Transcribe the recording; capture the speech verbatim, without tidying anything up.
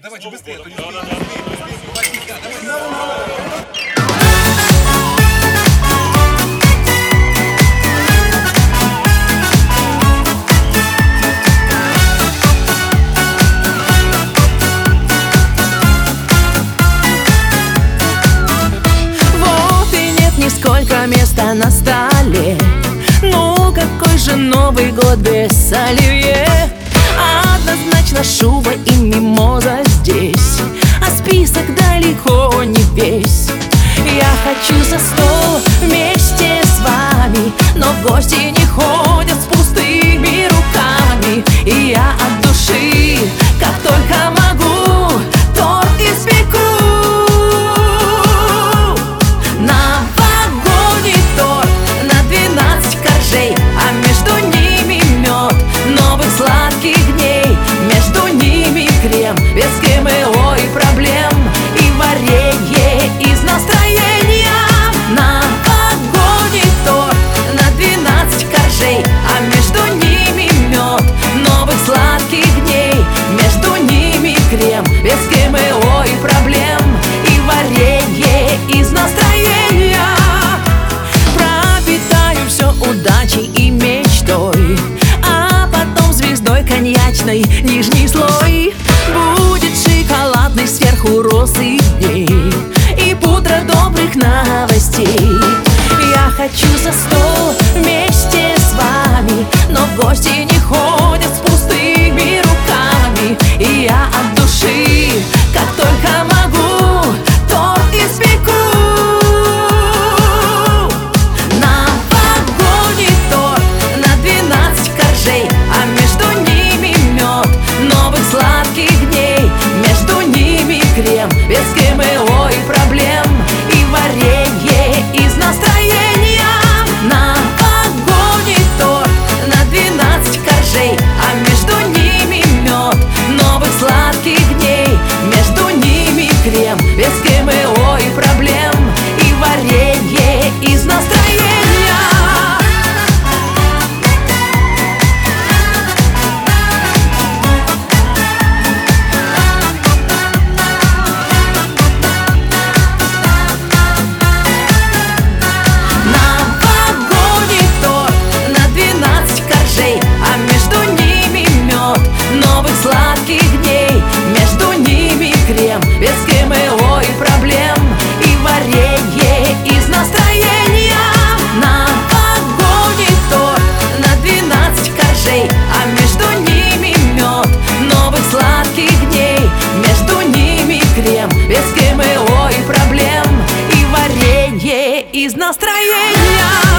Давайте быстрее, а то не успеем. Давайте. Нисколько места на столе. Ну какой же Новый год без оливье? Однозначно шуба и мимоза здесь, а список далеко не весь. Я хочу за стол вместе с вами, но гости не ходят с пустыми руками. И я от души, как только могу, торт испеку. А между ними мед новых сладких дней, между ними крем без ГМО и проблем, и варенье из настроения. Новогодний торт на двенадцать коржей, а между ними мед новых сладких дней, между ними крем без ГМО и проблем, и варенье из настроения. Пропитаю все удачей и мечтой, а потом звездой коньячной нижний слой. Будет шоколадный сверху розы дней и пудра добрых новостей. Я хочу за стол вместе с вами, но гости не ходят с пустыми руками. И я от души, как только могу, торт испеку. А между ними мед новых сладких дней, между ними крем без ГМО и проблем, и варенье из настроения. Новогодний торт на двенадцать коржей, а между ними мед новых сладких дней, между ними крем без ГМО и проблем, и варенье из настроения. Сладких дней, между ними крем без ГМО и проблем, и варенье из настроения. Новогодний торт на двенадцать коржей, а между ними мед новых сладких дней, между ними крем без ГМО и проблем, и варенье из настроения.